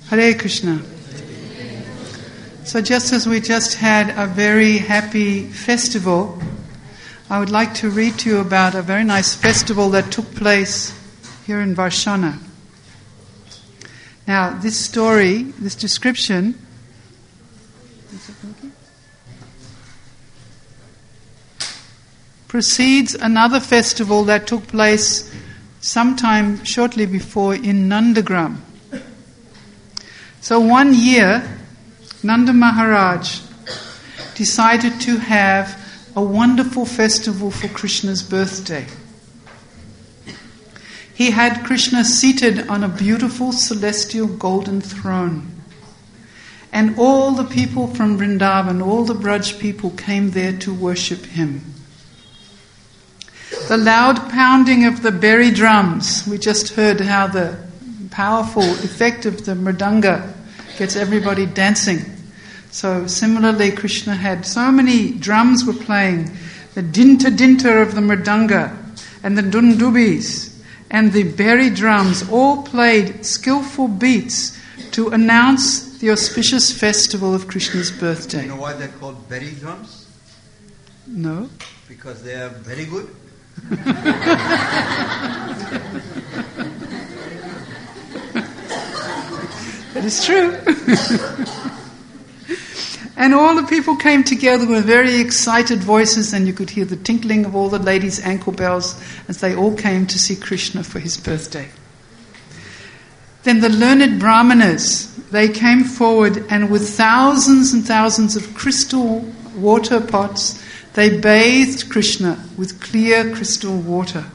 Hare Krishna. So just as we just had a very happy festival, I would like to read to you about a very nice festival that took place here in Varshana. Now, this story, this description, precedes another festival that took place sometime shortly before in Nandagram. So one year, Nanda Maharaj decided to have a wonderful festival for Krishna's birthday. He had Krishna seated on a beautiful celestial golden throne. And all the people from Vrindavan, all the Braj people came there to worship him. The loud pounding of the berry drums, we just heard how the powerful effect of the mridanga gets everybody dancing. So similarly, Krishna had so many drums were playing, the dinta of the mridanga and the dundubis and the berry drums all played skillful beats to announce the auspicious festival of Krishna's birthday. You know why they're called berry drums? No. Because they are very good? That is true. And all the people came together with very excited voices, and you could hear the tinkling of all the ladies' ankle bells as they all came to see Krishna for his birthday. Then the learned brahmanas, they came forward, and with thousands and thousands of crystal water pots, they bathed Krishna with clear crystal water.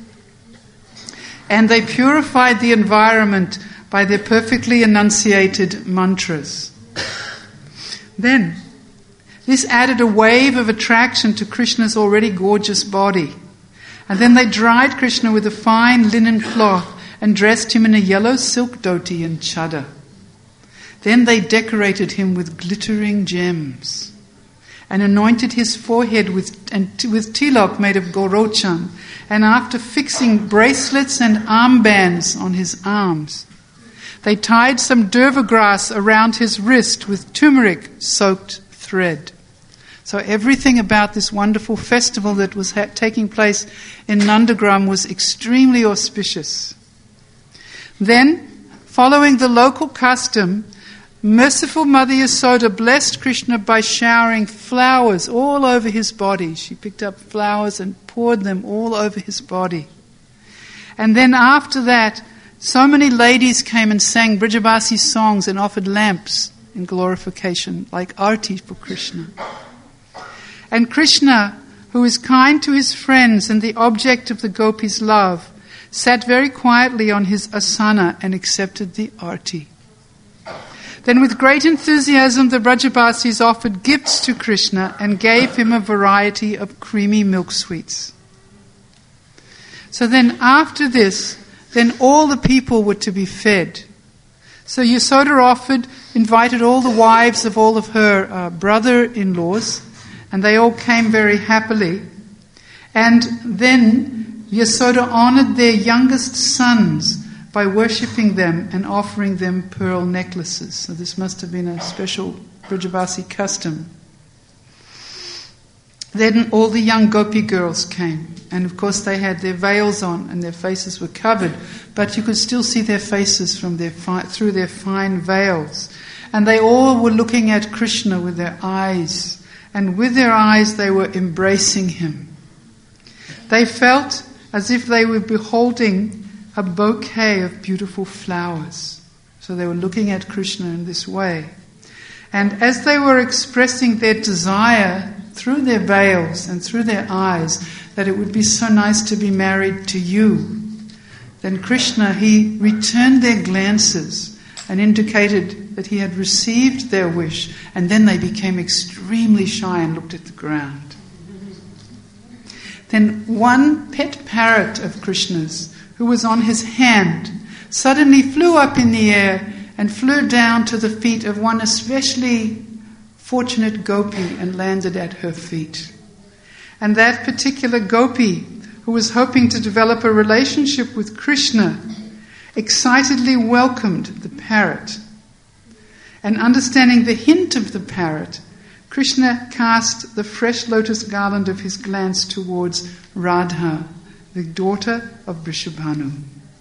And they purified the environment by their perfectly enunciated mantras. Then, this added a wave of attraction to Krishna's already gorgeous body. And then they dried Krishna with a fine linen cloth and dressed him in a yellow silk dhoti and chadar. Then they decorated him with glittering gems and anointed his forehead with tilak made of gorochan, and after fixing bracelets and armbands on his arms, they tied some durva grass around his wrist with turmeric-soaked thread. So everything about this wonderful festival that was taking place in Nandagram was extremely auspicious. Then, following the local custom, merciful Mother Yasoda blessed Krishna by showering flowers all over his body. She picked up flowers and poured them all over his body. And then after that, so many ladies came and sang Brijavasi songs and offered lamps in glorification, like arti for Krishna. And Krishna, who is kind to his friends and the object of the gopis' love, sat very quietly on his asana and accepted the arti. Then with great enthusiasm the Brajabasis offered gifts to Krishna and gave him a variety of creamy milk sweets. So then after this, then all the people were to be fed. So Yasoda invited all the wives of all of her brother-in-laws, and they all came very happily. And then Yasoda honored their youngest sons by worshipping them and offering them pearl necklaces. So this must have been a special Brijavasi custom. Then all the young gopi girls came, and of course they had their veils on and their faces were covered, but you could still see their faces from through their fine veils. And they all were looking at Krishna with their eyes, and with their eyes they were embracing him. They felt as if they were beholding a bouquet of beautiful flowers. So they were looking at Krishna in this way. And as they were expressing their desire through their veils and through their eyes, that it would be so nice to be married to you, then Krishna, he returned their glances and indicated that he had received their wish, and then they became extremely shy and looked at the ground. Then one pet parrot of Krishna's, who was on his hand, suddenly flew up in the air and flew down to the feet of one especially fortunate gopi and landed at her feet. And that particular gopi, who was hoping to develop a relationship with Krishna, excitedly welcomed the parrot And understanding the hint of the parrot, Krishna cast the fresh lotus garland of his glance towards Radha, the daughter of Vrishabhanu.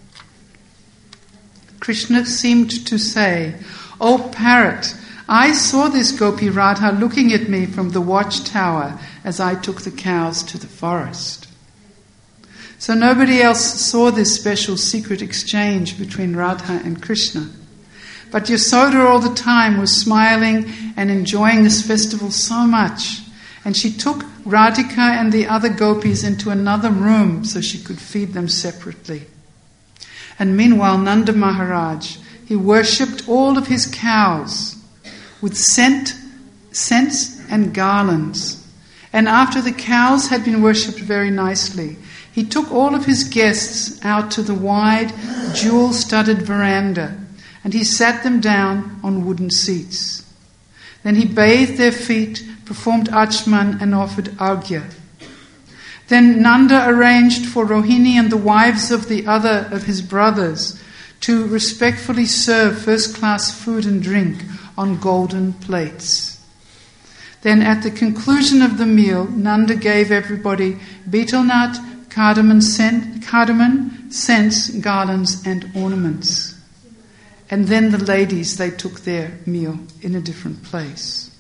Krishna seemed to say, "O parrot, I saw this Gopi Radha looking at me from the watchtower as I took the cows to the forest." So nobody else saw this special secret exchange between Radha and Krishna. But Yasoda all the time was smiling and enjoying this festival so much. And she took Radhika and the other gopis into another room so she could feed them separately. And meanwhile, Nanda Maharaj, he worshipped all of his cows with scents and garlands. And after the cows had been worshipped very nicely, he took all of his guests out to the wide, jewel-studded veranda, and he sat them down on wooden seats. Then he bathed their feet, performed achman, and offered arghya. Then Nanda arranged for Rohini and the wives of the other of his brothers to respectfully serve first-class food and drink on golden plates. Then at the conclusion of the meal, Nanda gave everybody betel nut, cardamom, scents, garlands, and ornaments. And then the ladies, they took their meal in a different place.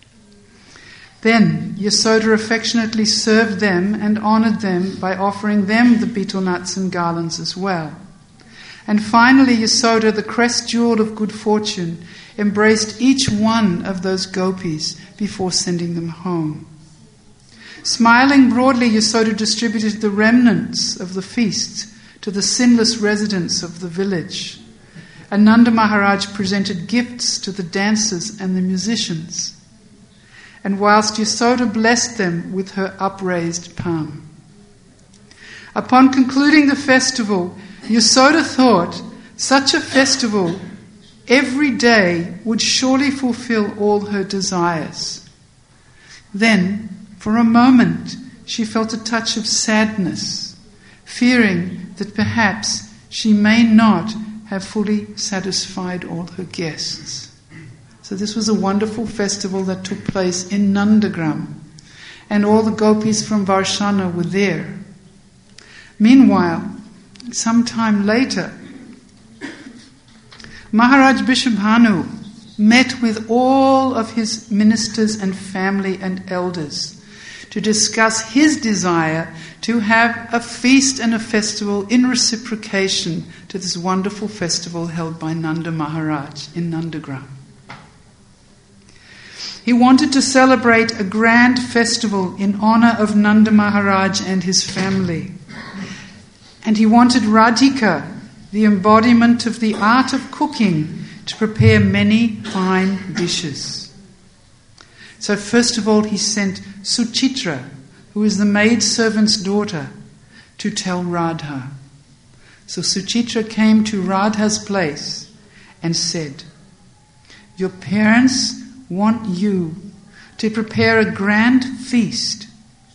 Then Yasoda affectionately served them and honoured them by offering them the betel nuts and garlands as well. And finally Yasoda, the crest jewel of good fortune, embraced each one of those gopis before sending them home. Smiling broadly, Yasoda distributed the remnants of the feast to the sinless residents of the village. Nanda Maharaj presented gifts to the dancers and the musicians. And whilst Yasoda blessed them with her upraised palm. Upon concluding the festival, Yasoda thought such a festival every day would surely fulfill all her desires. Then, for a moment, she felt a touch of sadness, fearing that perhaps she may not have fully satisfied all her guests. So this was a wonderful festival that took place in Nandagram, and all the gopis from Varshana were there. Meanwhile, some time later, Maharaj Vrishabhanu met with all of his ministers and family and elders to discuss his desire to have a feast and a festival in reciprocation to this wonderful festival held by Nanda Maharaj in Nandagram. He wanted to celebrate a grand festival in honor of Nanda Maharaj and his family. And he wanted Radhika, the embodiment of the art of cooking, to prepare many fine dishes. So first of all he sent Suchitra, who is the maidservant's daughter, to tell Radha. So Suchitra came to Radha's place and said, "Your parents want you to prepare a grand feast."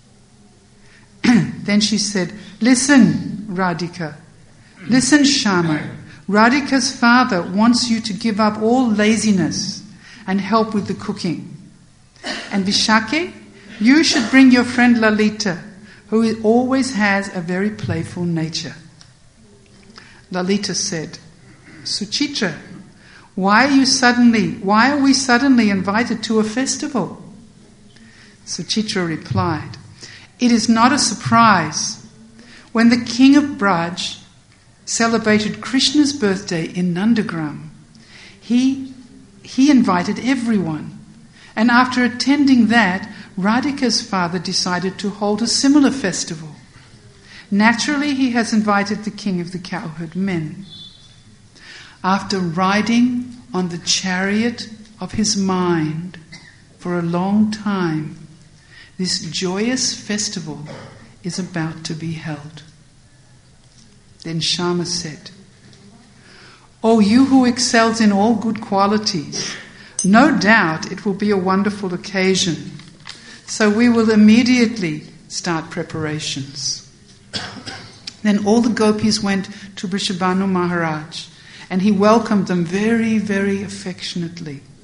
Then she said, "Listen, Radhika. Listen, Shama. Radhika's father wants you to give up all laziness and help with the cooking. And Vishake, you should bring your friend Lalita, who always has a very playful nature." Lalita said, "Suchitra, why are we suddenly invited to a festival?" Suchitra replied, "It is not a surprise. When the king of Braj celebrated Krishna's birthday in Nandagram, he invited everyone. And after attending that, Radhika's father decided to hold a similar festival. Naturally, he has invited the king of the cowherd men. After riding on the chariot of his mind for a long time, this joyous festival is about to be held." Then Shama said, "O you who excels in all good qualities, no doubt it will be a wonderful occasion. So we will immediately start preparations." Then all the gopis went to Vrishabhanu Maharaj, and he welcomed them very, very affectionately.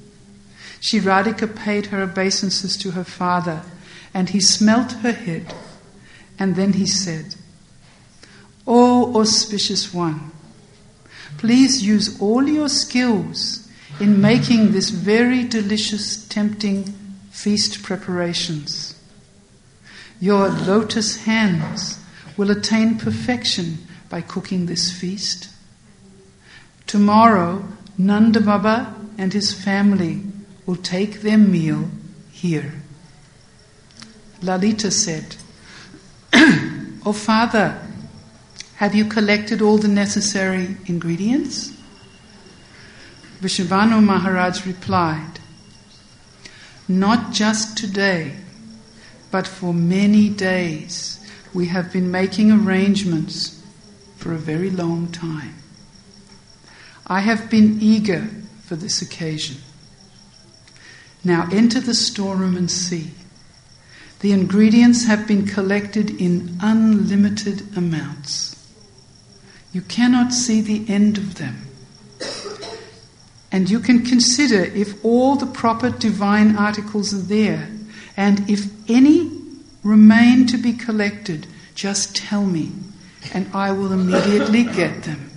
Shri Radhika paid her obeisances to her father, and he smelt her head, and then he said, "O auspicious one, please use all your skills in making this very delicious, tempting feast preparations. Your lotus hands will attain perfection by cooking this feast. Tomorrow, Nanda Baba and his family will take their meal here." Lalita said, "O father, have you collected all the necessary ingredients?" Vrishabhanu Maharaj replied, "Not just today, but for many days we have been making arrangements for a very long time. I have been eager for this occasion. Now enter the storeroom and see. The ingredients have been collected in unlimited amounts. You cannot see the end of them. And you can consider if all the proper divine articles are there, and if any remain to be collected, just tell me, and I will immediately get them."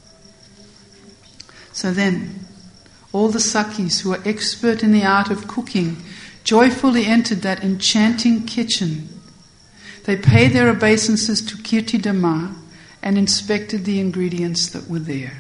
So then, all the Sakhis who are expert in the art of cooking joyfully entered that enchanting kitchen. They paid their obeisances to Kirtidamma and inspected the ingredients that were there.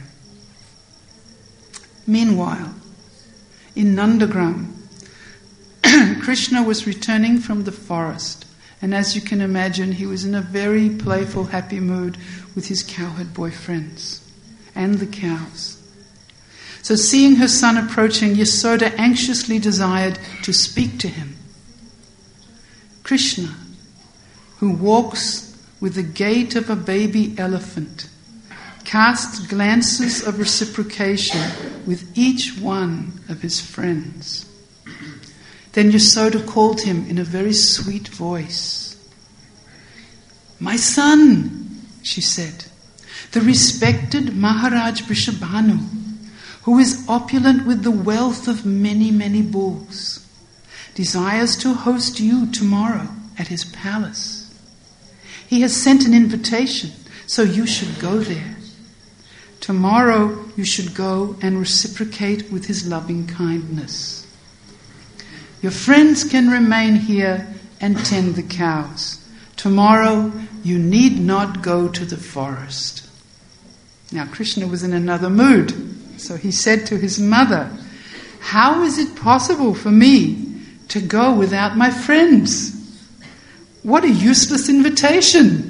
Meanwhile, in Nandagram, Krishna was returning from the forest, and as you can imagine, he was in a very playful, happy mood with his cowherd boyfriends and the cows. So seeing her son approaching, Yasoda anxiously desired to speak to him. Krishna, who walks with the gait of a baby elephant, cast glances of reciprocation with each one of his friends. Then Yasoda called him in a very sweet voice. "My son," she said, "the respected Maharaj Vrishabhanu, who is opulent with the wealth of many, many bulls, desires to host you tomorrow at his palace. He has sent an invitation, so you should go there. Tomorrow you should go and reciprocate with his loving kindness. Your friends can remain here and tend the cows. Tomorrow you need not go to the forest." Now Krishna was in another mood, so he said to his mother, "How is it possible for me to go without my friends? What a useless invitation."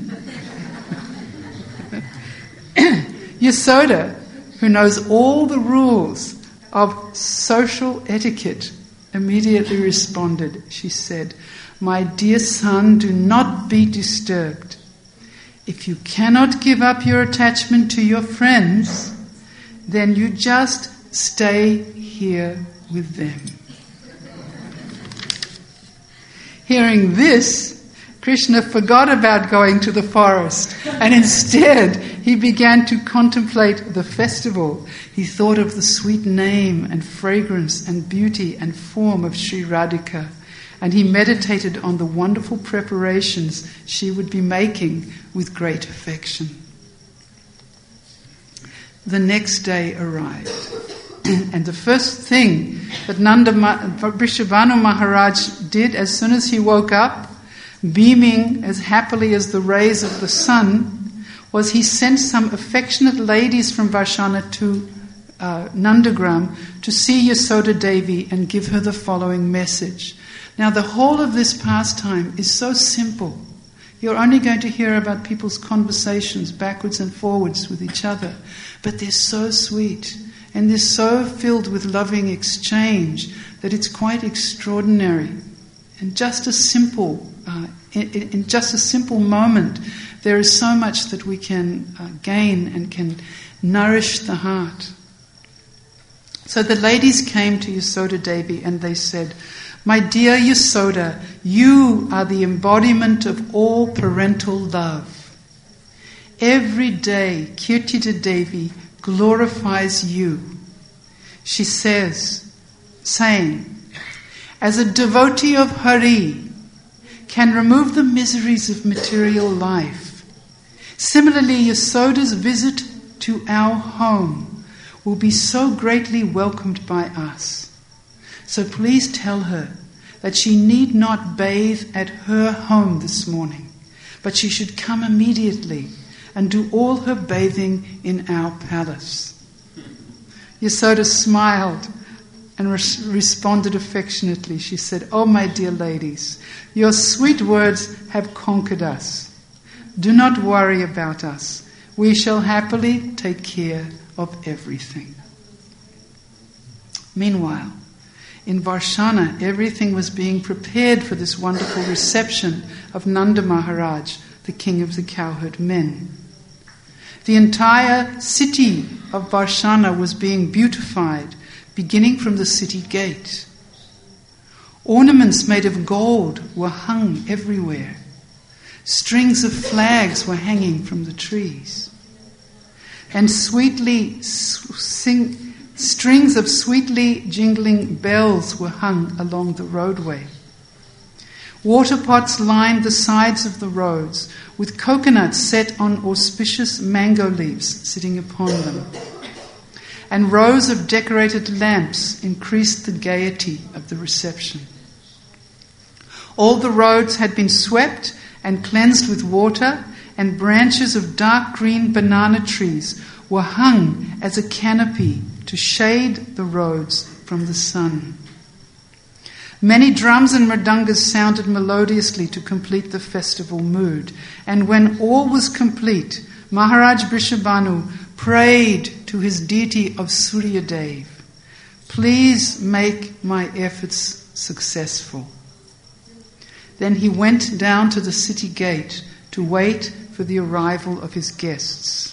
Yasoda, who knows all the rules of social etiquette, immediately responded. She said, "My dear son, do not be disturbed. If you cannot give up your attachment to your friends, then you just stay here with them." Hearing this, Krishna forgot about going to the forest, and instead he began to contemplate the festival. He thought of the sweet name and fragrance and beauty and form of Shri Radhika, and he meditated on the wonderful preparations she would be making with great affection. The next day arrived, and the first thing that Vrishabhanu Maharaj did as soon as he woke up, beaming as happily as the rays of the sun, was he sent some affectionate ladies from Varshana to Nandagram to see Yasoda Devi and give her the following message. Now the whole of this pastime is so simple. You're only going to hear about people's conversations backwards and forwards with each other, but they're so sweet and they're so filled with loving exchange that it's quite extraordinary. And just a simple in just a simple moment, there is so much that we can gain and can nourish the heart. So the ladies came to Yasoda Devi and they said, "My dear Yasoda, you are the embodiment of all parental love. Every day Kirtida Devi glorifies you. She says, saying, as a devotee of Hari, can remove the miseries of material life, similarly Yasoda's visit to our home will be so greatly welcomed by us. So please tell her that she need not bathe at her home this morning, but she should come immediately and do all her bathing in our palace." Yasoda smiled and responded affectionately. She said, "Oh, my dear ladies, your sweet words have conquered us. Do not worry about us. We shall happily take care of everything." Meanwhile, in Varshana, everything was being prepared for this wonderful reception of Nanda Maharaj, the king of the cowherd men. The entire city of Varshana was being beautified, beginning from the city gate. Ornaments made of gold were hung everywhere. Strings of flags were hanging from the trees. And strings of sweetly jingling bells were hung along the roadway. Water pots lined the sides of the roads, with coconuts set on auspicious mango leaves sitting upon them. And rows of decorated lamps increased the gaiety of the reception. All the roads had been swept and cleansed with water, and branches of dark green banana trees were hung as a canopy to shade the roads from the sun. Many drums and mridangas sounded melodiously to complete the festival mood, and when all was complete, Maharaj Vrishabhanu prayed to his deity of Suryadev, "Please make my efforts successful." Then he went down to the city gate to wait for the arrival of his guests.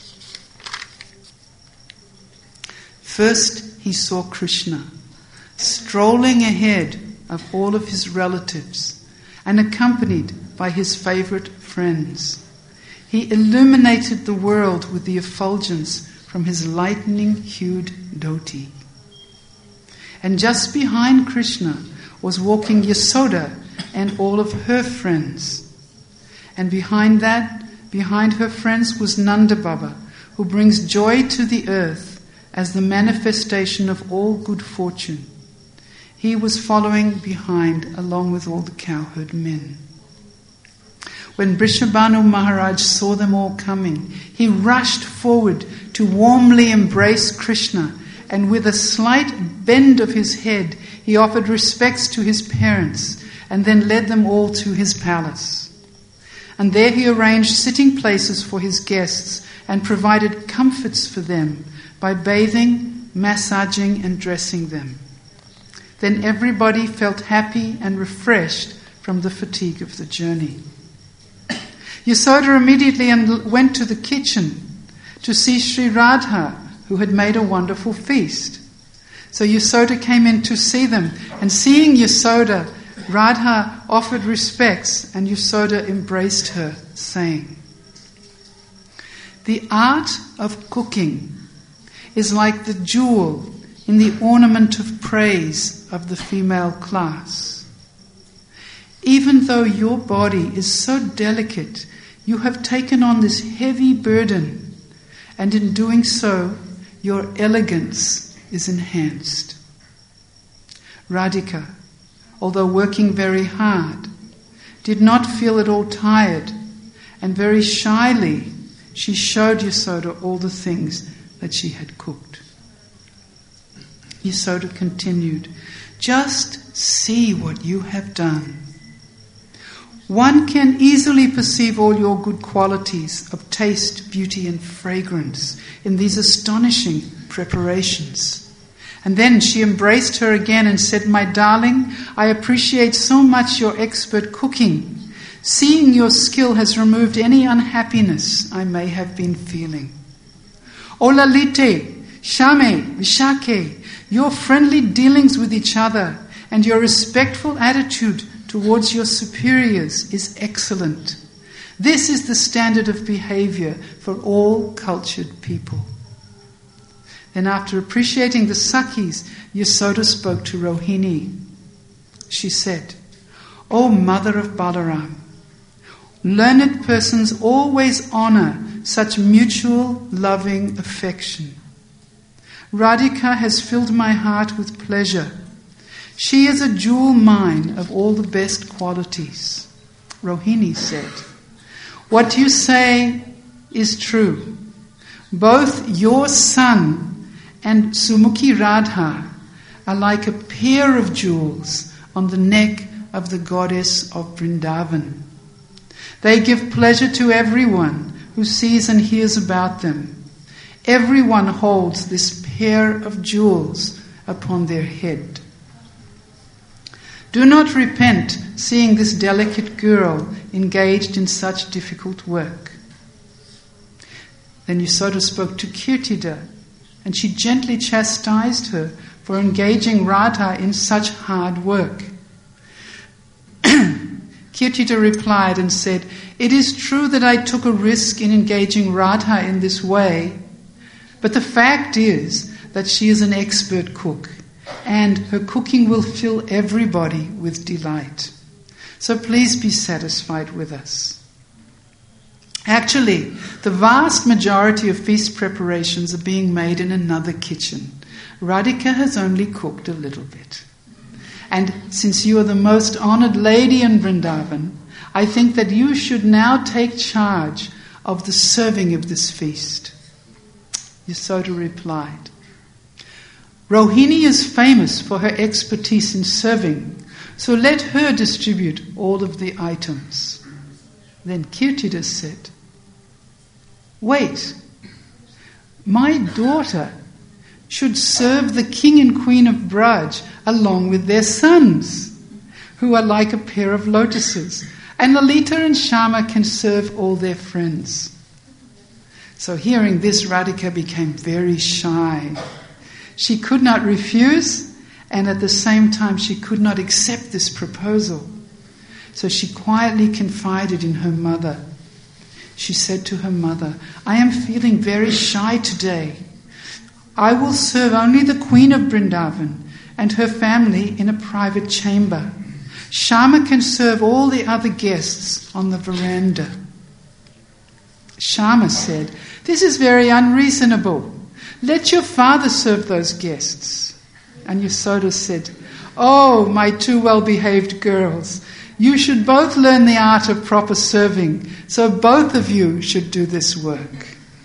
First he saw Krishna strolling ahead of all of his relatives and accompanied by his favorite friends. He illuminated the world with the effulgence from his lightning-hued dhoti. And just behind Krishna was walking Yasoda and all of her friends. And behind her friends was Nanda Baba, who brings joy to the earth as the manifestation of all good fortune. He was following behind along with all the cowherd men. When Vrishabhanu Maharaj saw them all coming, he rushed forward to warmly embrace Krishna, and with a slight bend of his head, he offered respects to his parents and then led them all to his palace. And there he arranged sitting places for his guests and provided comforts for them by bathing, massaging and dressing them. Then everybody felt happy and refreshed from the fatigue of the journey. Yasoda immediately went to the kitchen to see Sri Radha, who had made a wonderful feast. So Yasoda came in to see them, and seeing Yasoda, Radha offered respects, and Yasoda embraced her, saying, "The art of cooking is like the jewel in the ornament of praise of the female class. Even though your body is so delicate, you have taken on this heavy burden, and in doing so, your elegance is enhanced." Radhika, although working very hard, did not feel at all tired, and very shyly she showed Yasoda all the things that she had cooked. Yasoda continued, "Just see what you have done. One can easily perceive all your good qualities of taste, beauty and fragrance in these astonishing preparations." And then she embraced her again and said, "My darling, I appreciate so much your expert cooking. Seeing your skill has removed any unhappiness I may have been feeling. O Lalite, Shame, Vishake, your friendly dealings with each other and your respectful attitude towards your superiors is excellent. This is the standard of behavior for all cultured people." Then after appreciating the Sakhis, Yasoda spoke to Rohini. she said, "O mother of Balaram, learned persons always honor such mutual loving affection. Radhika has filled my heart with pleasure. She is a jewel mine of all the best qualities." Rohini said, "What you say is true. Both your son and Sumukhi Radha are like a pair of jewels on the neck of the goddess of Vrindavan. They give pleasure to everyone who sees and hears about them. Everyone holds this pair of jewels upon their head. Do not repent seeing this delicate girl engaged in such difficult work." Then Yasoda spoke to Kirtida, and she gently chastised her for engaging Radha in such hard work. Kirtida replied and said, "It is true that I took a risk in engaging Radha in this way, but the fact is that she is an expert cook, and her cooking will fill everybody with delight. So please be satisfied with us." Actually, the vast majority of feast preparations are being made in another kitchen. Radhika has only cooked a little bit. And since you are the most honored lady in Vrindavan, I think that you should now take charge of the serving of this feast. Yasoda replied, "Rohini is famous for her expertise in serving, so let her distribute all of the items." Then Kirtida said, "Wait, my daughter should serve the king and queen of Braj along with their sons, who are like a pair of lotuses, and Lalita and Shama can serve all their friends." So hearing this, Radhika became very shy. She could not refuse, and at the same time she could not accept this proposal. So she quietly confided in her mother. She said to her mother, "I am feeling very shy today. I will serve only the Queen of Vrindavan and her family in a private chamber. Shama can serve all the other guests on the veranda." Shama said, "This is very unreasonable. Let your father serve those guests." And Yasoda said, "Oh, my two well-behaved girls, you should both learn the art of proper serving, so both of you should do this work."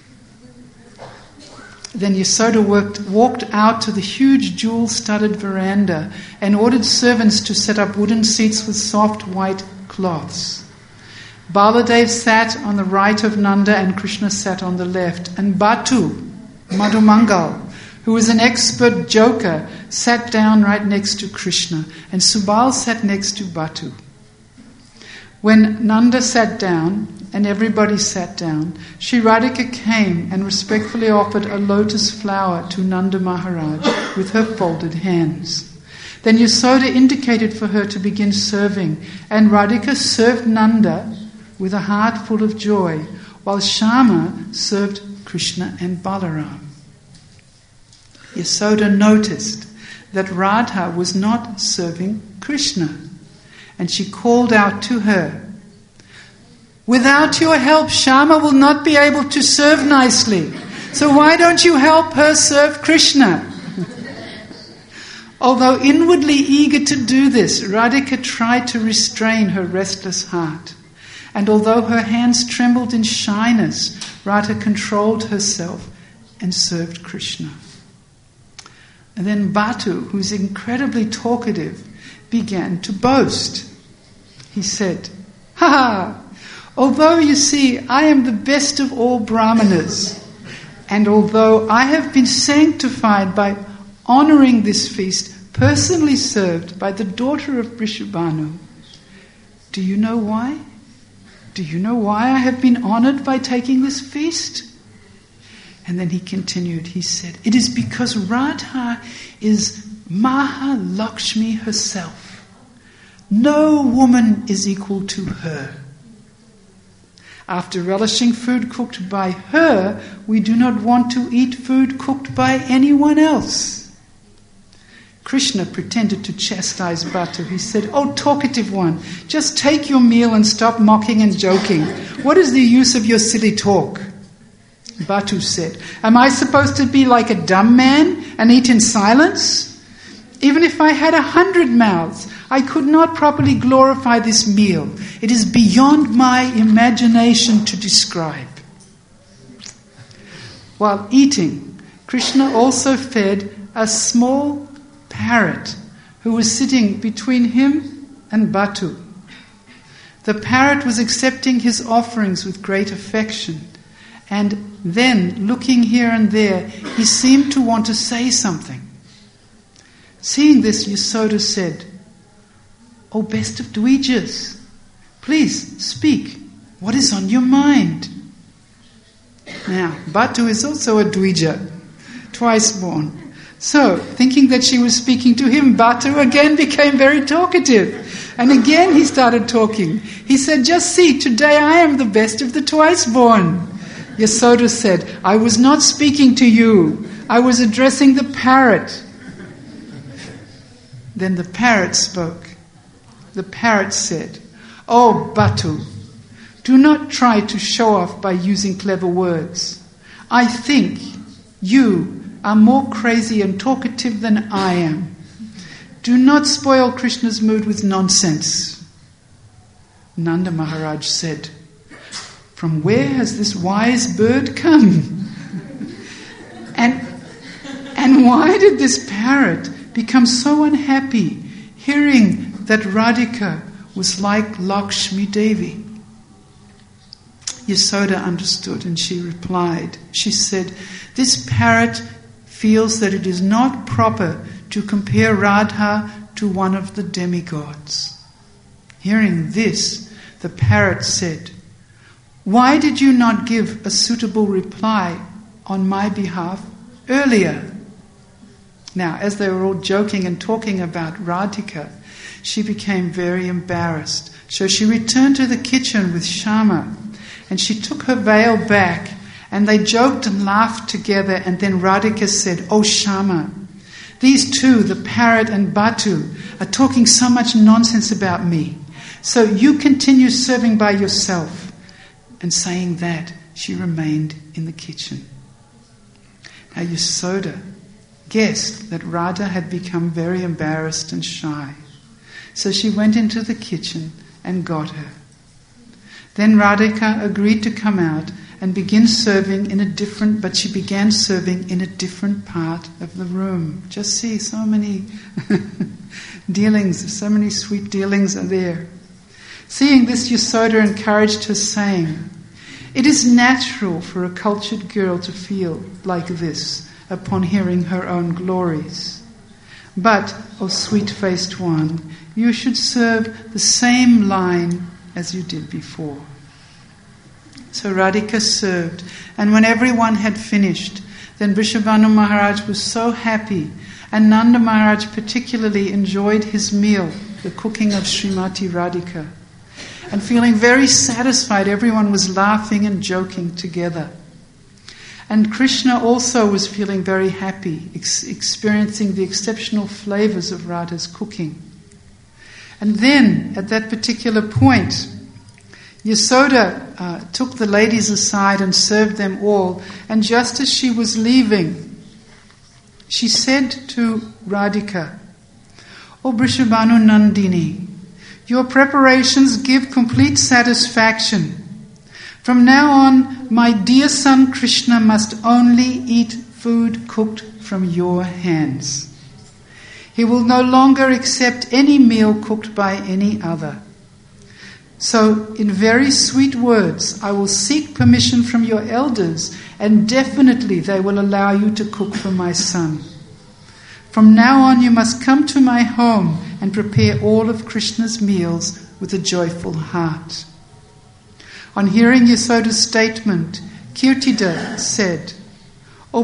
Then Yasoda walked out to the huge jewel-studded veranda and ordered servants to set up wooden seats with soft white cloths. Baladev sat on the right of Nanda and Krishna sat on the left, and Batu, Madhumangal, who was an expert joker, sat down right next to Krishna, and Subal sat next to Batu. When Nanda sat down and everybody sat down, Shri Radhika came and respectfully offered a lotus flower to Nanda Maharaj with her folded hands. Then Yasoda indicated for her to begin serving, and Radhika served Nanda with a heart full of joy, while Shama served Krishna and Balaram. Yasoda noticed that Radha was not serving Krishna, and she called out to her, "Without your help, Shama will not be able to serve nicely. So why don't you help her serve Krishna?" Although inwardly eager to do this, Radhika tried to restrain her restless heart. And although her hands trembled in shyness, Radha controlled herself and served Krishna. And then Batu, who's incredibly talkative, began to boast. He said, "Ha ha! Although you see I am the best of all Brahmanas, and although I have been sanctified by honoring this feast personally served by the daughter of Vrishabhanu, do you know why? Do you know why I have been honored by taking this feast?" And then he continued, he said, "It is because Radha is Mahalakshmi herself. No woman is equal to her. After relishing food cooked by her, we do not want to eat food cooked by anyone else." Krishna pretended to chastise Bhattu. He said, "Oh, talkative one, just take your meal and stop mocking and joking. What is the use of your silly talk?" Bhattu said, "Am I supposed to be like a dumb man and eat in silence? Even if I had 100 mouths, I could not properly glorify this meal. It is beyond my imagination to describe." While eating, Krishna also fed a small parrot who was sitting between him and Bhattu. The parrot was accepting his offerings with great affection, and then, looking here and there, he seemed to want to say something. Seeing this, Yasoda said, "O best of Dvijas, please speak. What is on your mind?" Now, Bhattu is also a Dvija, twice born. So, thinking that she was speaking to him, Bhattu again became very talkative. And again he started talking. He said, "Just see, today I am the best of the twice born." Yasoda said, "I was not speaking to you. I was addressing the parrot." Then the parrot spoke. The parrot said, "Oh, Bhattu, do not try to show off by using clever words. I think you are more crazy and talkative than I am. Do not spoil Krishna's mood with nonsense." Nanda Maharaj said, "From where has this wise bird come? And why did this parrot become so unhappy hearing that Radhika was like Lakshmi Devi?" Yasoda understood and she replied. She said, "This parrot feels that it is not proper to compare Radha to one of the demigods." Hearing this, the parrot said, "Why did you not give a suitable reply on my behalf earlier?" Now, as they were all joking and talking about Radhika, she became very embarrassed. So she returned to the kitchen with Shama, and she took her veil back, and they joked and laughed together, and then Radhika said, "Oh Shama, these two, the parrot and Bhattu, are talking so much nonsense about me. So you continue serving by yourself." And saying that, she remained in the kitchen. Now Yasoda guessed that Radha had become very embarrassed and shy. So she went into the kitchen and got her. Then Radhika agreed to come out and begin serving but she began serving in a different part of the room. Just see, so many dealings, so many sweet dealings are there. Seeing this, Yasoda encouraged her, saying, "It is natural for a cultured girl to feel like this upon hearing her own glories. But, O sweet-faced one, you should serve the same line as you did before." So Radhika served, and when everyone had finished, then Vrishabhanu Maharaj was so happy, and Nanda Maharaj particularly enjoyed his meal, the cooking of Srimati Radhika. And feeling very satisfied, everyone was laughing and joking together. And Krishna also was feeling very happy, experiencing the exceptional flavors of Radha's cooking. And then, at that particular point, Yasoda took the ladies aside and served them all, and just as she was leaving, she said to Radhika, "O Vrishabhanu Nandini, your preparations give complete satisfaction. From now on, my dear son Krishna must only eat food cooked from your hands. He will no longer accept any meal cooked by any other. So, in very sweet words, I will seek permission from your elders, and definitely they will allow you to cook for my son. From now on, you must come to my home and prepare all of Krishna's meals with a joyful heart." On hearing Yasoda's statement, Kirtida said, "O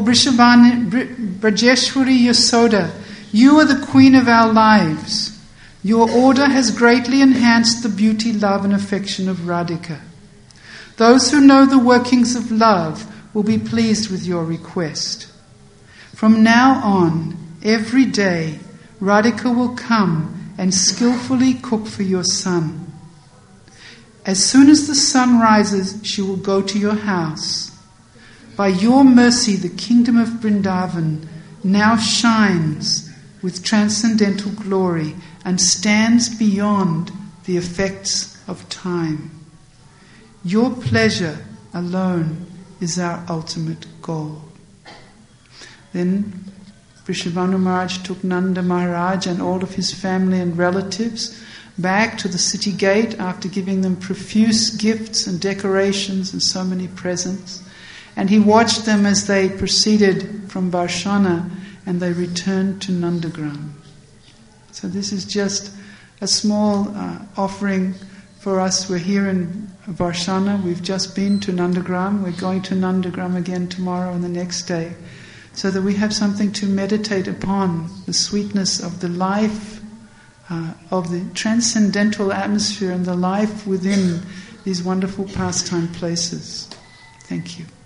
Brajeshwari Yasoda, you are the queen of our lives. Your order has greatly enhanced the beauty, love and affection of Radhika. Those who know the workings of love will be pleased with your request. From now on, every day, Radhika will come and skillfully cook for your son. As soon as the sun rises, she will go to your house. By your mercy, the kingdom of Vrindavan now shines with transcendental glory and stands beyond the effects of time. Your pleasure alone is our ultimate goal. Then Vrishabhanu Maharaj took Nanda Maharaj and all of his family and relatives back to the city gate after giving them profuse gifts and decorations and so many presents. And he watched them as they proceeded from Varshana and they returned to Nandagram. So this is just a small offering for us. We're here in Varshana. We've just been to Nandagram. We're going to Nandagram again tomorrow and the next day, so that we have something to meditate upon, the sweetness of the life, of the transcendental atmosphere and the life within these wonderful pastime places. Thank you.